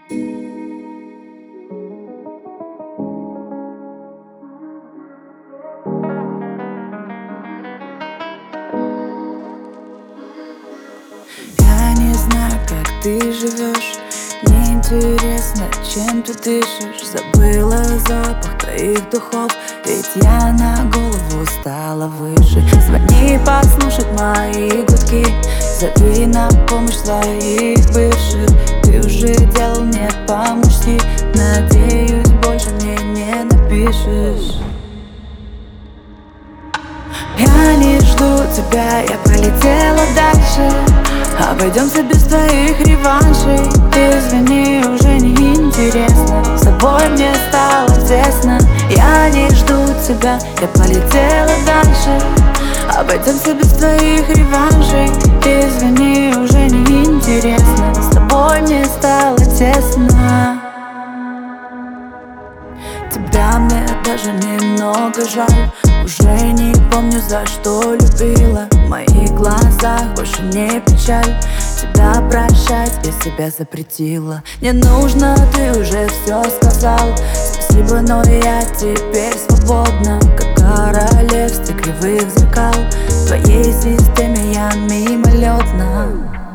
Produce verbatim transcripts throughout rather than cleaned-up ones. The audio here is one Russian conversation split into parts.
Я не знаю, как ты живешь, мне интересно, чем ты дышишь. Забыла запах твоих духов, ведь я на голову стала выше. Звони послушать мои гудки, зови на помощь своих бывших. Ты уже делал мне по-мужски, надеюсь, больше мне не напишешь. Я не жду тебя, я полетела дальше. Обойдемся без твоих реваншей. Ты извини, уже не интересно, с тобой мне стало тесно. Я не жду тебя, я полетела дальше. Обойдемся без твоих реваншей. Ты извини, уже не интересно, с тобой мне стало тесно. Тебя мне даже немного жаль. Уже не помню, за что любила. В моих глазах больше не печаль. Тебя прощать я себя запретила. Не нужно, ты уже все сказал. Спасибо, но я теперь свободна, как королевстве кривых зеркал. В твоей системе я мимолетна.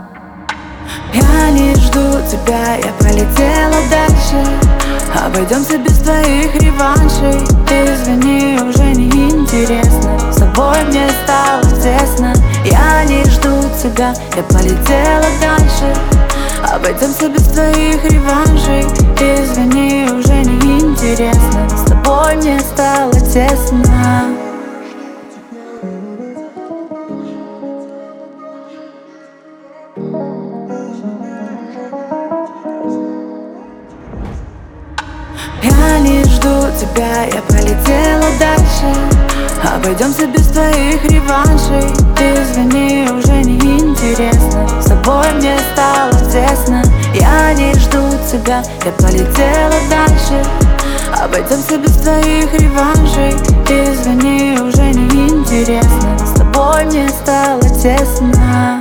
Я не жду тебя, я полетела дальше. Обойдемся без твоих реваншей. Ты извини, уже не интересно, с тобой мне стало тесно. Я не жду тебя, я полетела дальше. Обойдемся без твоих реваншей. Ты извини, уже не интересно, с тобой мне стало тесно. Я не жду тебя, я полетела дальше. Обойдемся без твоих реваншей. Ты извини, уже не интересно, с тобой мне стало тесно. Я не жду тебя, я полетела дальше. Обойдемся без твоих реваншей. Ты извини, уже не интересно, с тобой мне стало тесно.